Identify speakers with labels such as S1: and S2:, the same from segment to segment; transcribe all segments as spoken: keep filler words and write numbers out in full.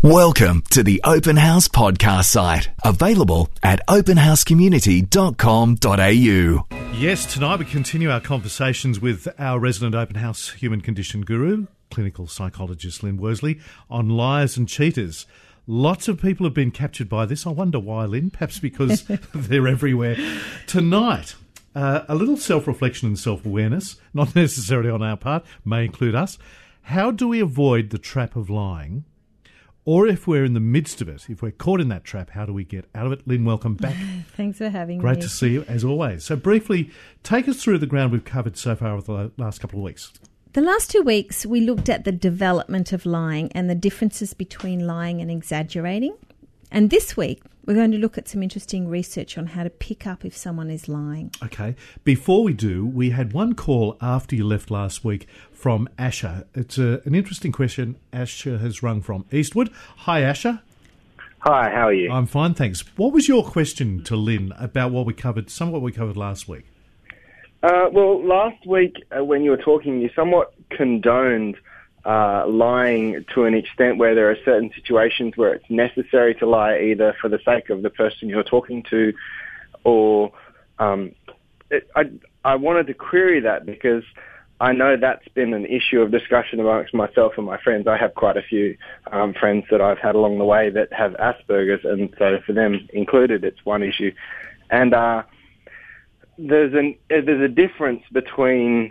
S1: Welcome to the Open House podcast site, available at open house community dot com dot a u.
S2: Yes, tonight we continue our conversations with our resident Open House human condition guru, clinical psychologist Lynn Worsley, on liars and cheaters. Lots of people have been captured by this. I wonder why, Lynn. Perhaps because they're everywhere. Tonight, uh, a little self-reflection and self-awareness, not necessarily on our part, may include us. How do we avoid the trap of lying? Or if we're in the midst of it, if we're caught in that trap, how do we get out of it? Lynn, welcome back.
S3: Thanks for having
S2: Great
S3: me.
S2: to see you, as always. So briefly, take us through the ground we've covered so far over the last couple of weeks.
S3: The last two weeks, we looked at the development of lying and the differences between lying and exaggerating. And this week, we're going to look at some interesting research on how to pick up if someone is lying.
S2: Okay. Before we do, we had one call after you left last week from Asher. It's a, an interesting question Asher has rung from Eastwood. Hi, Asher.
S4: Hi, how are you?
S2: I'm fine, thanks. What was your question to Lynn about what we covered, some of what we covered last week?
S4: Uh, well, last week uh, when you were talking, you somewhat condoned uh, lying to an extent where there are certain situations where it's necessary to lie either for the sake of the person you're talking to or... Um, it, I, I wanted to query that because I know that's been an issue of discussion amongst myself and my friends. I have quite a few um, friends that I've had along the way that have Asperger's, and so for them included, it's one issue. And uh, there's an there's a difference between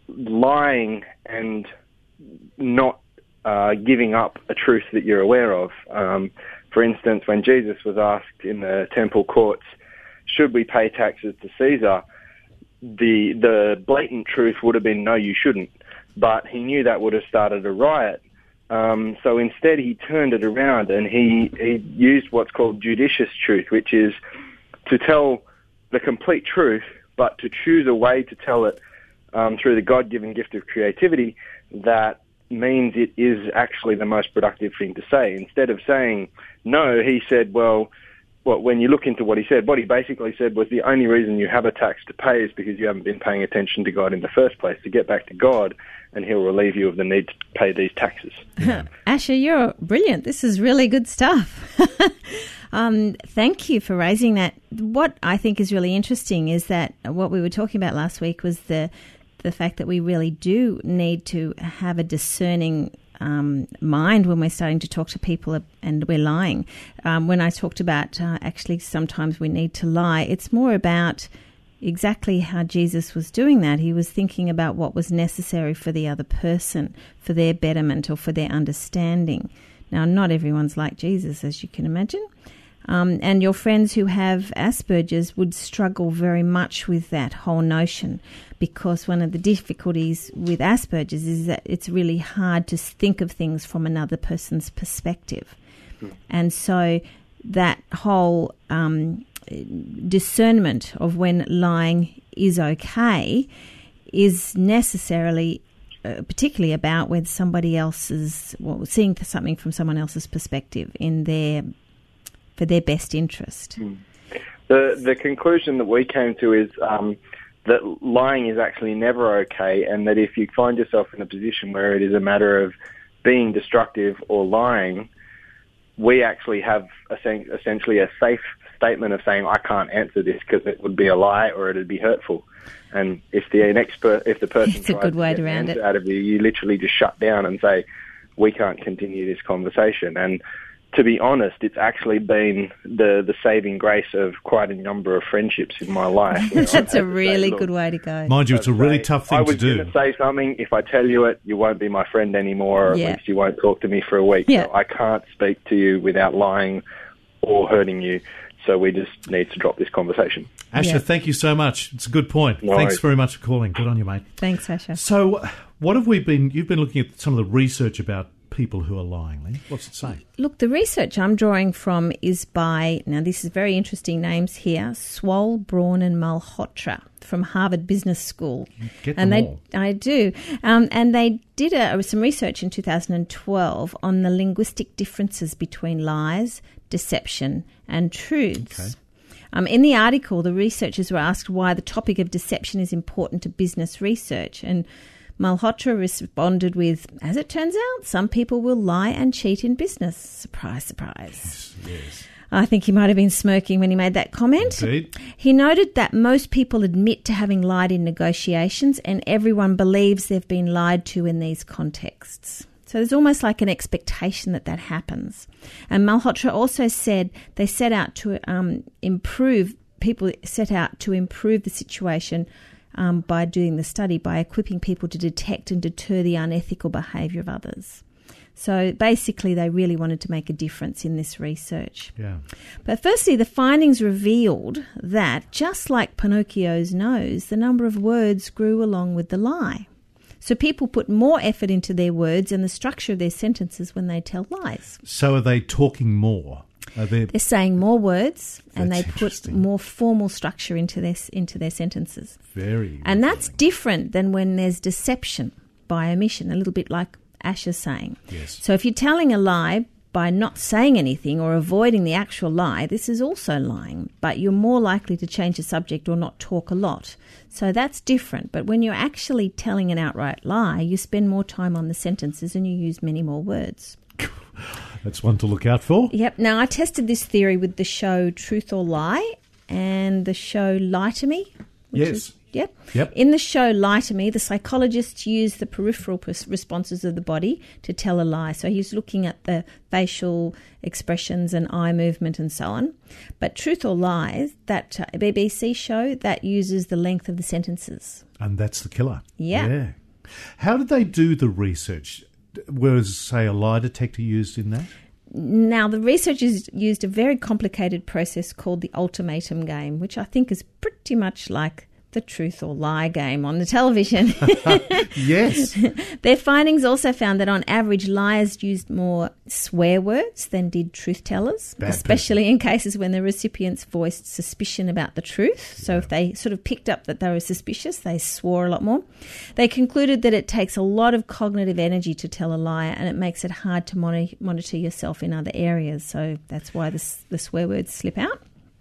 S4: lying and not uh, giving up a truth that you're aware of. Um, for instance, when Jesus was asked in the temple courts, should we pay taxes to Caesar? The the blatant truth would have been, no, you shouldn't. But he knew that would have started a riot. Um, so instead he turned it around and he, he used what's called judicious truth, which is to tell the complete truth, but to choose a way to tell it um, through the God-given gift of creativity that means it is actually the most productive thing to say. Instead of saying no, he said, well, Well, when you look into what he said, what he basically said was the only reason you have a tax to pay is because you haven't been paying attention to God in the first place. To get back to God, and he'll relieve you of the need to pay these taxes.
S3: Yeah. Asher, you're brilliant. This is really good stuff. um, thank you for raising that. What I think is really interesting is that what we were talking about last week was the the fact that we really do need to have a discerning Um, mind when we're starting to talk to people and we're lying. Um, when I talked about uh, actually sometimes we need to lie, it's more about exactly how Jesus was doing that. He was thinking about what was necessary for the other person, for their betterment or for their understanding. Now, not everyone's like Jesus, as you can imagine. Um, and your friends who have Asperger's would struggle very much with that whole notion, because one of the difficulties with Asperger's is that it's really hard to think of things from another person's perspective. Mm. And so that whole um, discernment of when lying is okay is necessarily uh, particularly about whether somebody else's, well, seeing something from someone else's perspective in their for their best interest.
S4: Mm. The the conclusion that we came to is um, that lying is actually never okay, and that if you find yourself in a position where it is a matter of being destructive or lying, we actually have essentially a safe statement of saying, I can't answer this because it would be a lie or it would be hurtful. And if the an expert, if the person
S3: it's a
S4: tries
S3: good way
S4: to get
S3: around
S4: an answer
S3: it.
S4: out of you, you literally just shut down and say, we can't continue this conversation. And to be honest, it's actually been the, the saving grace of quite a number of friendships in my life. You know,
S3: That's a really
S4: say,
S3: good way to go.
S2: Mind you, it's a really
S4: say,
S2: tough thing
S4: I was
S2: to do.
S4: going to say something. If I tell you it, you won't be my friend anymore, or
S3: Yeah.
S4: at least you won't talk to me for a week.
S3: Yeah.
S4: So I can't speak to you without lying or hurting you. So we just need to drop this conversation.
S2: Asher,
S3: Yeah.
S2: thank you so much. It's a good point.
S4: No
S2: Thanks
S4: worries.
S2: very much for calling. Good on you, mate.
S3: Thanks, Asher.
S2: So what have we been... You've been looking at some of the research about people who are lying, Lynn. What's it say?
S3: Look, the research I'm drawing from is by, now this is very interesting names here, Swole, Braun and Malhotra from Harvard Business School.
S2: Get
S3: and
S2: them
S3: they,
S2: all.
S3: I do. Um, and they did a, some research in two thousand twelve on the linguistic differences between lies, deception and truths.
S2: Okay.
S3: Um, in the article, the researchers were asked why the topic of deception is important to business research, and Malhotra responded with, as it turns out, some people will lie and cheat in business. Surprise, surprise.
S2: Yes, yes.
S3: I think he might have been smirking when he made that comment.
S2: Indeed.
S3: He noted that most people admit to having lied in negotiations, and everyone believes they've been lied to in these contexts. So there's almost like an expectation that that happens. And Malhotra also said they set out to um, improve, people set out to improve the situation um, by doing the study, by equipping people to detect and deter the unethical behaviour of others. So basically they really wanted to make a difference in this research.
S2: Yeah.
S3: But firstly, the findings revealed that, just like Pinocchio's nose, the number of words grew along with the lie. So people put more effort into their words and the structure of their sentences when they tell lies.
S2: So are they talking more? Are they...
S3: They're saying more words and
S2: That's
S3: they put
S2: interesting.
S3: more formal structure into their, into their sentences.
S2: Very.
S3: And that's different than when there's deception by omission, a little bit like Asher's saying.
S2: Yes.
S3: So if you're telling a lie by not saying anything or avoiding the actual lie, this is also lying, but you're more likely to change the subject or not talk a lot. So that's different. But when you're actually telling an outright lie, you spend more time on the sentences and you use many more words.
S2: That's one to look out for.
S3: Yep. Now, I tested this theory with the show Truth or Lie and the show Lie to Me. Which
S2: Yes.
S3: Is, yep.
S2: Yep.
S3: In the show Lie to Me, the psychologists use the peripheral pers- responses of the body to tell a lie. So he's looking at the facial expressions and eye movement and so on. But Truth or Lies, that uh, B B C show, that uses the length of the sentences.
S2: And that's the killer.
S3: Yeah.
S2: Yeah. How did they do the research? Was, say, a lie detector used in that?
S3: Now, the researchers used a very complicated process called the ultimatum game, which I think is pretty much like the truth or lie game on the television.
S2: Yes.
S3: Their findings also found that on average liars used more swear words than did truth tellers,
S2: Bad
S3: especially in cases when the recipients voiced suspicion about the truth. So
S2: Yeah.
S3: if they sort of picked up that they were suspicious, they swore a lot more. They concluded that it takes a lot of cognitive energy to tell a lie and it makes it hard to monitor, monitor yourself in other areas. So that's why the, the swear words slip out.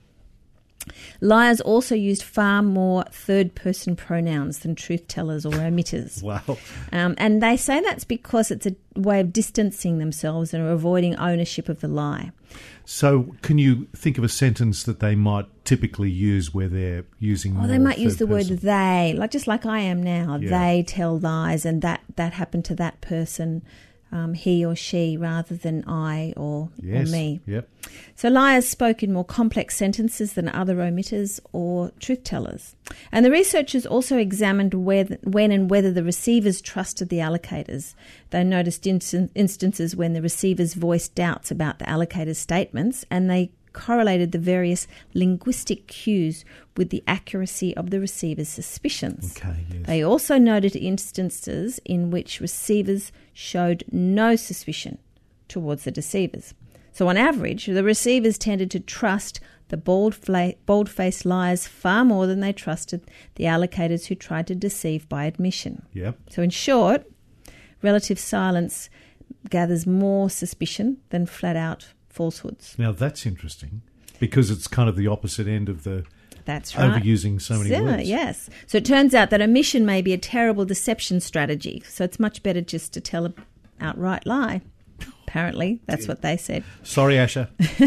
S3: Liars also used far more third-person pronouns than truth-tellers or omitters.
S2: Wow.
S3: Um, and they say that's because it's a way of distancing themselves and avoiding ownership of the lie.
S2: So can you think of a sentence that they might typically use where they're using
S3: Or
S2: more
S3: they might use
S2: third
S3: the word
S2: person?
S3: they, like just like I am now.
S2: Yeah.
S3: They tell lies and that, that happened to that person, um, he or she, rather than I or,
S2: Yes.
S3: or me.
S2: Yep.
S3: So liars spoke in more complex sentences than other omitters or truth-tellers. And the researchers also examined whether, when and whether the receivers trusted the allocators. They noticed instan- instances when the receivers voiced doubts about the allocators' statements, and they correlated the various linguistic cues with the accuracy of the receiver's suspicions.
S2: Okay, yes.
S3: They also noted instances in which receivers showed no suspicion towards the deceivers. So on average, the receivers tended to trust the bald fla- bald-faced liars far more than they trusted the allocators who tried to deceive by admission.
S2: Yep.
S3: So in short, relative silence gathers more suspicion than flat-out falsehoods.
S2: Now that's interesting because it's kind of the opposite end of the
S3: That's right.
S2: overusing so many
S3: Yeah,
S2: words.
S3: yes. So it turns out that omission may be a terrible deception strategy. So it's much better just to tell an outright lie. Apparently, that's what they said.
S2: Sorry, Asher.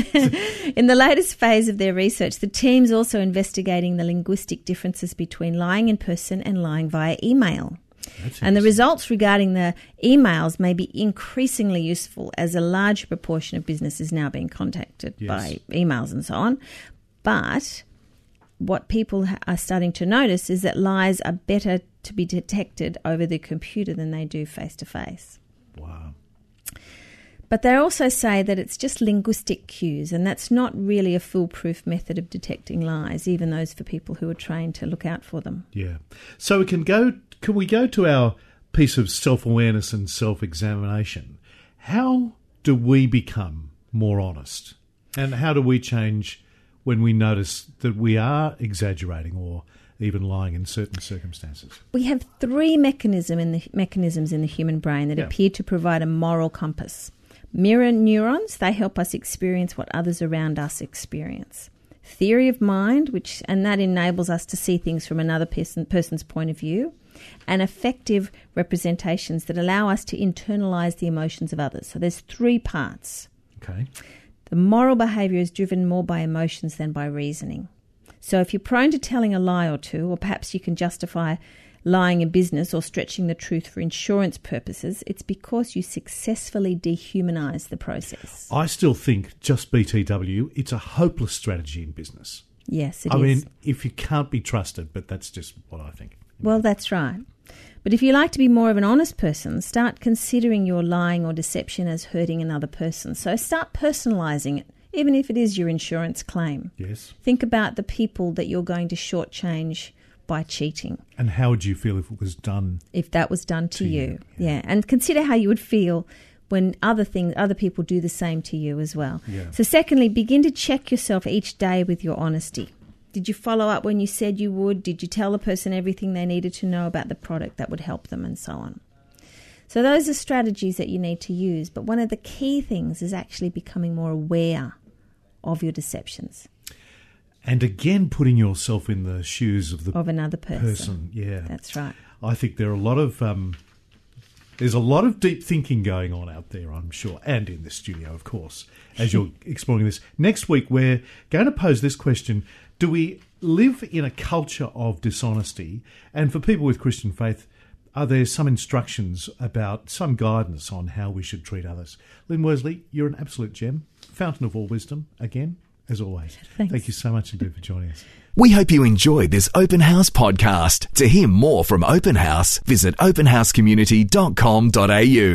S3: In the latest phase of their research, the team's also investigating the linguistic differences between lying in person and lying via email.
S2: That's
S3: And the
S2: interesting.
S3: results regarding the emails may be increasingly useful as a large proportion of business is now being contacted
S2: Yes.
S3: by emails and so on. But what people ha- are starting to notice is that lies are better to be detected over the computer than they do face-to-face.
S2: Wow.
S3: But they also say that it's just linguistic cues, and that's not really a foolproof method of detecting lies, even those for people who are trained to look out for them.
S2: Yeah. So we can go. Can we go to our piece of self-awareness and self-examination? How do we become more honest, and how do we change when we notice that we are exaggerating or even lying in certain circumstances?
S3: We have three mechanism in the, mechanisms in the human brain that
S2: Yeah.
S3: appear to provide a moral compass. Mirror neurons, they help us experience what others around us experience. Theory of mind, which and that enables us to see things from another person, person's point of view. and effective representations that allow us to internalise the emotions of others. So there's three parts.
S2: Okay.
S3: The moral behaviour is driven more by emotions than by reasoning. So if you're prone to telling a lie or two, or perhaps you can justify lying in business or stretching the truth for insurance purposes, it's because you successfully dehumanise the process.
S2: I still think, just B T W, it's a hopeless strategy in business.
S3: Yes, it
S2: I
S3: is.
S2: mean, if you can't be trusted, but that's just what I think.
S3: Well, that's right. But if you like to be more of an honest person, start considering your lying or deception as hurting another person. So start personalising it, even if it is your insurance claim.
S2: Yes.
S3: Think about the people that you're going to shortchange by cheating.
S2: And how would you feel if it was done?
S3: If that was done to,
S2: to
S3: you.
S2: you,
S3: Yeah.
S2: yeah.
S3: And consider how you would feel when other things, other people do the same to you as well.
S2: Yeah.
S3: So secondly, begin to check yourself each day with your honesty. Did you follow up when you said you would? Did you tell the person everything they needed to know about the product that would help them, and so on? So those are strategies that you need to use. But one of the key things is actually becoming more aware of your deceptions.
S2: And again, putting yourself in the shoes of the
S3: Of another person.
S2: person. Yeah.
S3: That's right.
S2: I think there are a lot of... Um, there's a lot of deep thinking going on out there, I'm sure, and in the studio, of course, as you're exploring this. Next week, we're going to pose this question: do we live in a culture of dishonesty? And for people with Christian faith, are there some instructions about, some guidance on how we should treat others? Lynn Worsley, you're an absolute gem, fountain of all wisdom, again, as always.
S3: Thanks.
S2: Thank you so much indeed for joining us.
S1: We hope you enjoyed this Open House podcast. To hear more from Open House, visit open house community dot com dot a u.